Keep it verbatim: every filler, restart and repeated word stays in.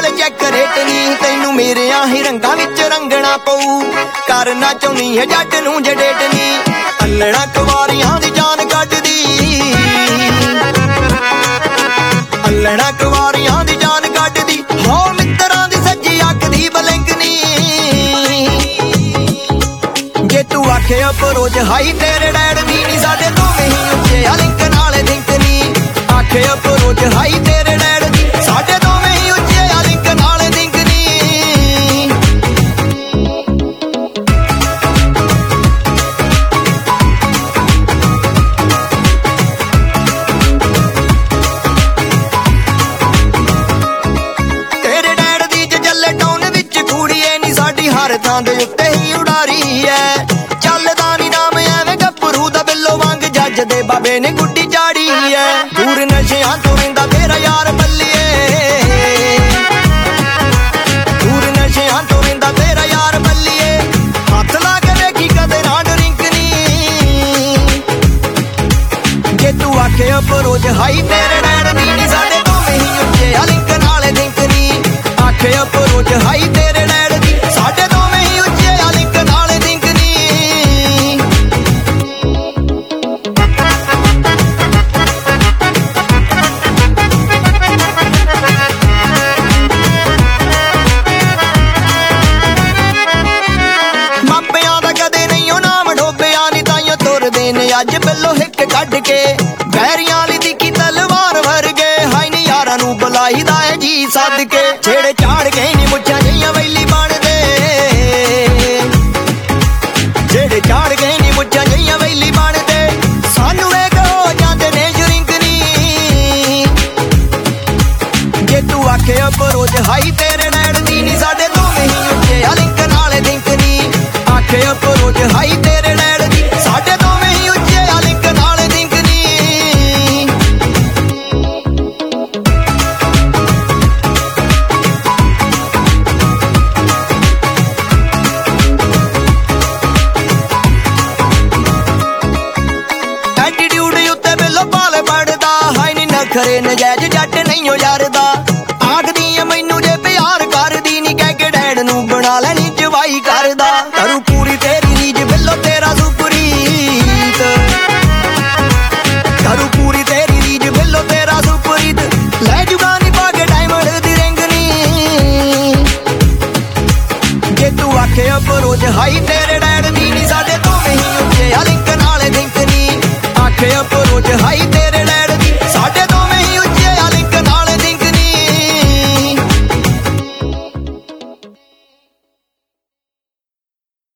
ਤੇ check rate ਨੀ ਤੈਨੂੰ ਮੇਰਿਆਂ ਹੀ ਰੰਗਾਂ ਵਿੱਚ ਰੰਗਣਾ ਪਊ ਕਰਨਾ ਚਾਹੁੰਦੀ ਹੈ ਜੱਟ ਨੂੰ ਜਡੇਟ ਨੀ ਅੱਲਣਾ ਕੁਵਾਰੀਆਂ ਦੀ ਜਾਨ ਕੱਢਦੀ ਅੱਲਣਾ ਕੁਵਾਰੀਆਂ ਦੀ ਜਾਨ ਕੱਢਦੀ ਹੋ ਮਿੱਤਰਾਂ ਦੀ ਸੱਜੀ ਅੱਖ ਦੀ ਬਲੰਕਨੀ ਜੇ ਤੂੰ ਆਖੇ ਅਪਰੋਚ ਹਾਈ ਤੇਰੇ ਡੈਡ ਦੀ ਨੀ ਸਾਡੇ ਦੋਵੇਂ ਹੀ ਉੱਚੇ ਆ ਲਿੰਕ ਨਾਲੇ ਲਿੰਕ ਨੀ ਆਖੇ ਅਪਰੋਚ ਹਾਈ ਤੇਰੇ ਡੈਡ ਦੀ ਸਾਡੇ ਦੋਵੇਂ ਹੀ ਉੱਚੇ ਆ ਲਿੰਕ ਨਾਲੇ ਲਿੰਕ ਨੀ ਤੇਰੇ ਡੈਡ ਦੀ ਜੱਲੇ ਟਾਊਨ ਵਿੱਚ ਕੁੜੀਏ ਨੀ ਸਾਡੀ ਹਰ ਥਾਂ ਦੇ ਉੱਤੇ ਹੀ ਉਡਾਰੀ ਐ ਚੱਲਦਾ ਨੀ ਨਾਮ ਐਵੇਂ ਗੱਭਰੂ ਦਾ ਬਿੱਲੋ ਵਾਂਗ ਜੱਜ ਦੇ ਬਾਬੇ ਨੇ ਗੁੱਡੀ ਚਾੜੀ ਐ ਦੂਰ ਨਸ਼ਿਆਂ ਤੋਂ ਰਹਿੰਦਾ ਤੇਰਾ ਯਾਰ ਬੱਲੀਏ ਦੂਰ ਨਸ਼ਿਆਂ ਤੋਂ ਰਹਿੰਦਾ ਤੇਰਾ ਯਾਰ ਬੱਲੀਏ ਹੱਥ ਲਾ ਕੇ ਵੇਖੀ ਕਦੇ ਨਾ ਡਰਿੰਕ ਨੀ ਜੇ ਤੂੰ ਆਖੇ ਅਪਰੋਚ ਹਾਈ ਤੇਰੇ ਡੈਡ ਦੀ ਨੀ ਸਾਡੇ ਦੋਵੇਂ ਹੀ ਉੱਚੇ ਆ ਲਿੰਕ ਨਾਲੇ ਲਿੰਕ ਨੀ ਆਖੇ ਅਪਰੋਚ ਹਾਈ ਤੇਰੇ ਡੈਡ ਦੀ ਸਾਡੇ ਦੋਵੇਂ ਹੀ ਉੱਚੇ ਆ ਲਿੰਕ ਨਾਲੇ ਲਿੰਕ ਨੀ ਮਾਪਿਆਂ ਦਾ ਕਦੇ ਨਹੀਂ ਉਹ ਨਾਮ ਢੋਬਿਆ ਨੀ ਤਾਈਓ ਤੁਰਦੇ ਨੇ ਅੱਜ ਬਿੱਲੋ ਹਿੱਕ ਕੱਢ ਕੇ ਬੈਰੀਆਂ ਵਾਲੀ ਦੀ ਤਲਵਾਰ ਵਰਗੇ ਹਾਈ ਨੀ ਯਾਰਾਂ ਨੂੰ ਬੁਲਾਈਦਾ ਏ ਜੀ ਸੱਦ ਕੇ ਛੇੜੇ ਝਾੜ ਕੇ ਨੀ ਮੁੱਛਾਂ ਜਿਹੀਆਂ ਵੈਲੀ ਬਣਦੇ ਛੇੜੇ ਝਾੜ ਕੇ ਨੀ ਮੁੱਛਾਂ ਜਿਹੀਆਂ ਵੈਲੀ ਬਣਦੇ ਸਾਨੂੰ ਵੇਖ ਹੋ ਜਾਂਦੇ ਨੇ ਸ਼ਰਿੰਕ ਨੀ ਜੇ ਤੂੰ ਆਖੇ ਅਪਰੋਚ ਹਾਈ ਤੇਰੇ ਡੈਡ ਦੀ ਨੀ ਸਾਡੇ ਦੋਵੇਂ ਹੀ ਉੱਚੇ ਆ ਲਿੰਕ ਨਾਲੇ ਲਿੰਕ ਨੀ ਆਖੇ ਅਪਰੋਚ ਹਾਈ ਤੇਰੇ ਡੈਡ ਦੀ ਸਾਡੇ ਦੋਵੇਂ ਹੀ ਉੱਚੇ ਆ ਲਿੰਕ ਨਾਲੇ ਲਿੰਕ ਨੀ ਐਟੀਟਿਊਡ ਉੱਤੇ ਬਿੱਲੋ ਪਾਲੇ ਪੜਦਾ ਹਾਈ ਨੀ ਨਖਰੇ ਨਜਾਇਜ਼ ਜੱਟ ਨਹੀਂ ਓ ਯਾਰਦਾ ਆਖਦੀ ਐ ਮੈਨੂੰ ਜੇ ਪਿਆਰ ਕਰਦੀ ਨੀ ਕਹਿ ਕੇ ਡੈਡ ਨੂੰ ਬਣਾ ਲੈਣੀ ਜਵਾਈ ਕਰਦਾ ਕਰੂ ਪੂਰੀ ਤੇਰੀ ਰੀਝ ਬਿੱਲੋ ਤੇਰਾ ਸੁਪਰੀਤ ਕਰੂ ਪੂਰੀ ਤੇਰੀ ਰੀਝ ਬਿੱਲੋ ਤੇਰਾ ਸੁਪਰੀਤ ਲੈ ਜੁਗਾ ਨੀ ਪਾ ਕੇ ਡਾਇਮੰਡ ਦੀ ਰਿੰਗ ਨੀ ਜੇ ਤੂੰ ਆਖੇ ਅਪਰੋਚ ਹਾਈ ਤੇਰੇ ਡੈਡ ਦੀ ਨੀ ਸਾਡੇ ਦੋਵੇਂ ਹੀ ਉੱਚੇ ਆ ਲਿੰਕ ਨਾਲੇ ਲਿੰਕ ਨੀ ਆਖੇ ਅਪਰੋਚ ਹਾਈ ਤੇਰੇ ਡੈਡ ਦੀ ਸਾਡੇ